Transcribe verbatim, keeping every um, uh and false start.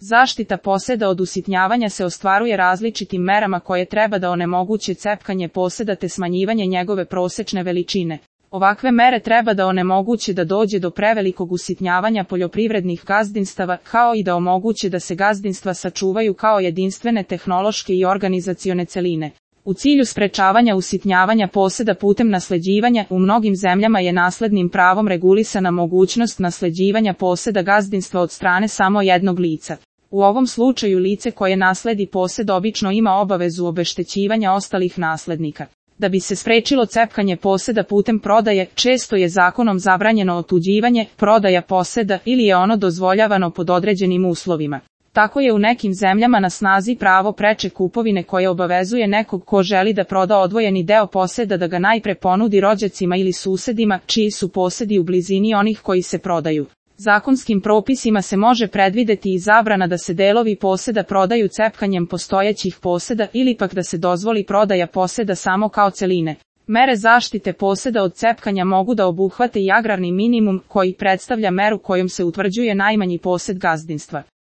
Zaštita poseda od usitnjavanja se ostvaruje različitim merama koje treba da onemoguće cepkanje poseda te smanjivanje njegove prosečne veličine. Ovakve mere treba da onemoguće da dođe do prevelikog usitnjavanja poljoprivrednih gazdinstava, kao i da omoguće da se gazdinstva sačuvaju kao jedinstvene tehnološke i organizacione celine. U cilju sprečavanja usitnjavanja poseda putem nasleđivanja, u mnogim zemljama je naslednim pravom regulisana mogućnost nasleđivanja poseda gazdinstva od strane samo jednog lica. U ovom slučaju lice koje nasledi posed obično ima obavezu obeštećivanja ostalih naslednika. Da bi se sprečilo cepkanje poseda putem prodaje, često je zakonom zabranjeno otuđivanje, prodaja poseda ili je ono dozvoljavano pod određenim uslovima. Tako je u nekim zemljama na snazi pravo preče kupovine koje obavezuje nekog ko želi da proda odvojeni deo poseda da ga najpre ponudi rođacima ili susedima, čiji su posedi u blizini onih koji se prodaju. Zakonskim propisima se može predvideti i zabrana da se delovi poseda prodaju cepkanjem postojećih poseda ili pak da se dozvoli prodaja poseda samo kao celine. Mere zaštite poseda od cepkanja mogu da obuhvate i agrarni minimum, koji predstavlja meru kojom se utvrđuje najmanji posed gazdinstva.